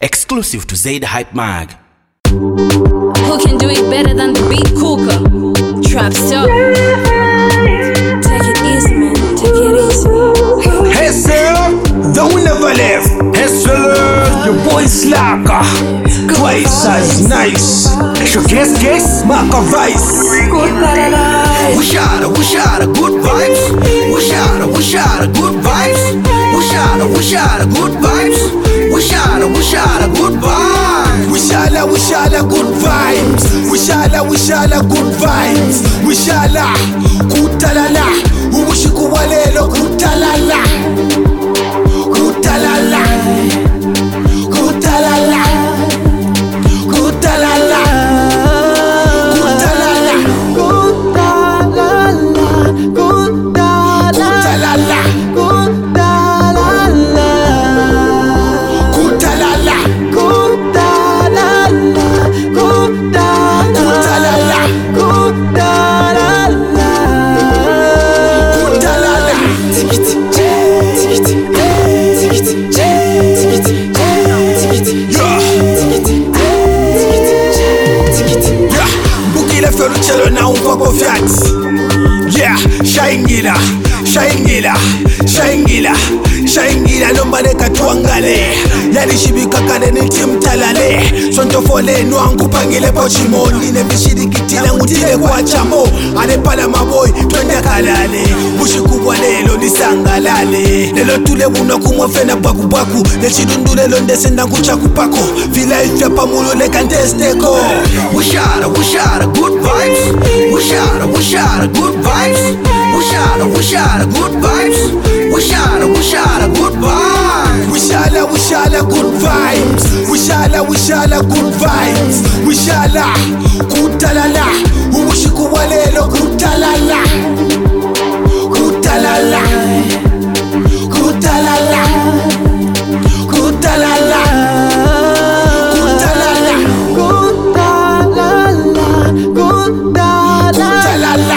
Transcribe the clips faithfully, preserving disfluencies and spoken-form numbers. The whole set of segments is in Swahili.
Exclusive to Zaid Hype Mag. Who can do it better than the beat cooker? Trap Star. Take it easy, man. Take it easy. Hey sir, don't never left. Hey sir, your boy Slacker. Twice as nice. So guess guess, Mark a vice. Good paradise. We shot we shot good vibes. We shot we shot good vibes. We shot we shot good vibes. We shot we shot good vibes. We shall we shall good vibes. We shall we shall good vibes. We shall kutalala. Ubushiku walelo kutalala. Kutalala. Kutalala. Kutalala. Kutalala. Kutalala. Kutalala. Yeah, Shaingila, Shaingila, Shaingila, Shaingila, lombale katuangale. Yali shibika kane nitim talale. Sonto fole nuangu pangile pochimo. Nine vishidi kitile ngutile kwa chamo. Ane pala maboy, twende kalale. Bushi kubwa lelo nisangalale. Lelo tule wuna kumwafena baku baku. Lechidundule londe senda kuchaku pako. Vila ifya pamulo le kantesteko. We shot we shot good vibes. We shot we shot good vibes. We shot we shot good vibes. We shot we shot good vibes. We shall we shall good vibes. We shall we shall good vibes. We shall kutalala. Ubushiku walelo kutalala. Kutalala. Kutalala. Kutalala. Kutalala. Kutalala. Kutalala.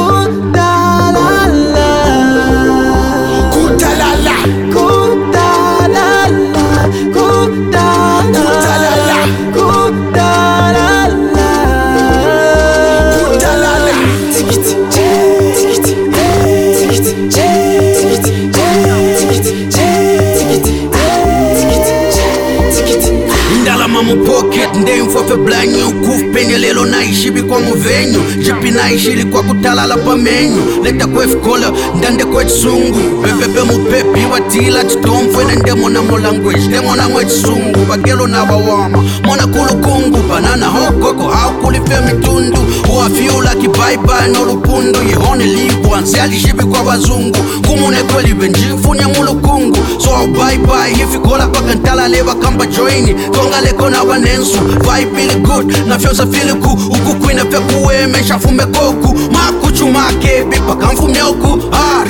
Pocket ndem fofe blanyo kuf penye lelo na ishibi kwa muvenyo jipi na ishili kwa kutalala pa menyo leta kwef kola ndande kwa chisungu bebebe mupepi watila chitomfwe na ndemo na mo language ndemo na mwe chisungu bagelo na wawama mona kulukungu banana hokoko hau kulife mitundu uafiula ki bye bye no lupundu ye only live once yali shibi kwa wazungu kumune kweli benjifunya mulukungu so bye bye hifi kola paka ntala leva kamba joini konga leko na wanensu vibe really good na fyosa feel ku uku kwina pe kuwe shafume koku makuchu make bipa kamfume oku ah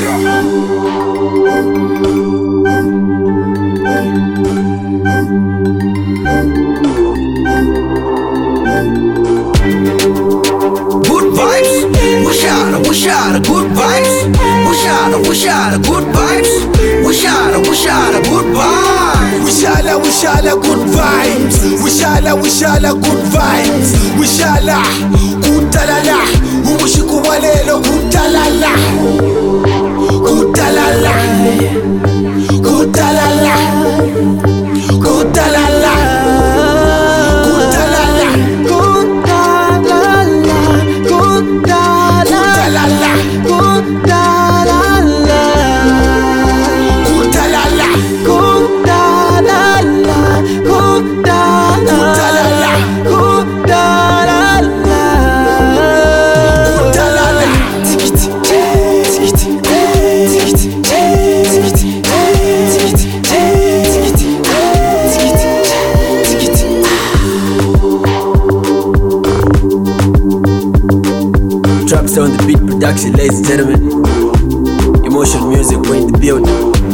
good vibes. We shot we shot good vibes. We shot we shot good vibes. We shot we shot good vibes. We shall we shall good vibes. We shall we shall good vibes. We shall kutalala. Ubushiku walelo kutalala. Kutalala. Kutalala. Kutalala. Kutalala. Kutalala. Kutalala. Trap Star on the beat production, ladies and gentlemen. Emotion music, we're in the building.